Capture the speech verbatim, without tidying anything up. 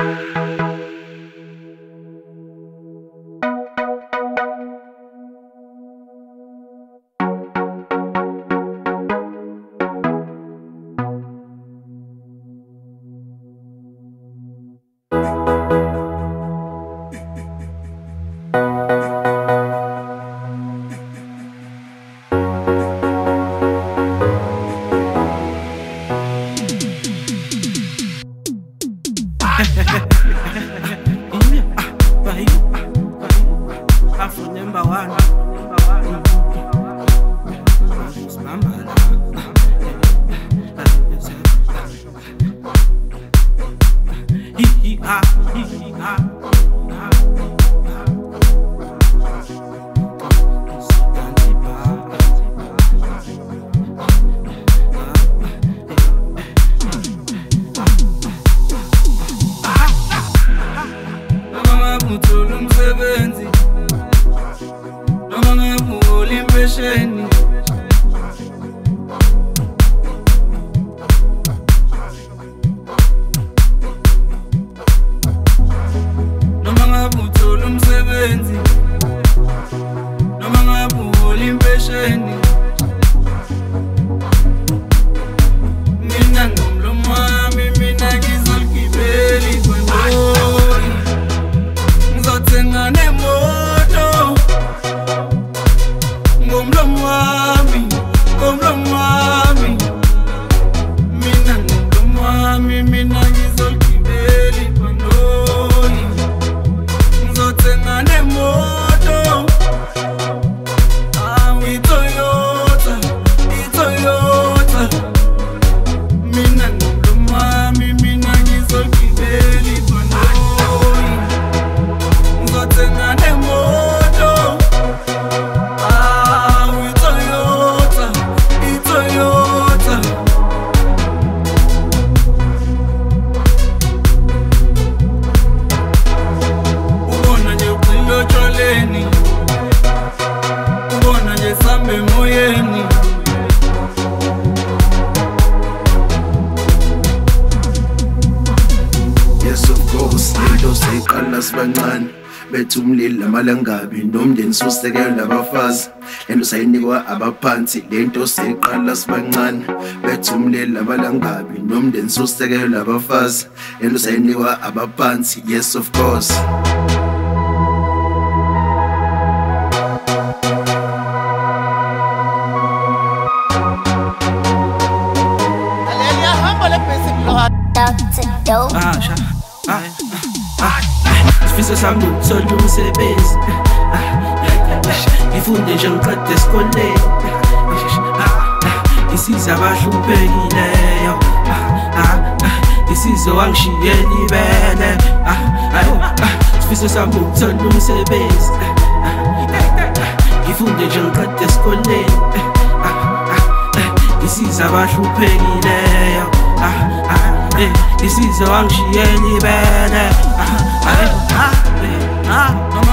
Afro number one. He he ah he he ah. Umsebenzi noma ngabuhola impesheni noma ngabuthola umsebenzi noma ngabuhola impesheni mina ngomlomo wami mina ngizoligibela ibhanoyi ngizothenga nemoto ngomlomo wami ngomlomo wami mina ngomlomo wami mina ngizoligibela ibhanoyi ngizothenga nemoto awu iToyota iToyota mina ngomlomo wami mina ngizoligibela ibhanoyi ngizothenga nemoto awu iToyota iToyota ubona nje uqilo tshwaleni ubona nje sambe emoyeni Yes of course into seyiqala sibancane bethu umlilo amalangabi nomndeni sosekela abafazi lento sayinikwa abaphansi lento seyiqala sibancane bethu umlilo amalangabi nomndeni sosekela abafazi lento sayinikwa abaphansi. Yes of course ah sha ah ah sifisa sami ukuthola umsebenzi ngifunde nje ngiqede esikoleni isiza abahluphekile isizo wangishiyela ibele sifisa sami ukuthola umsebenzi ngifunde nje ngiqede esikoleni isiza abahluphekile isizo wangishiyela ibele Noma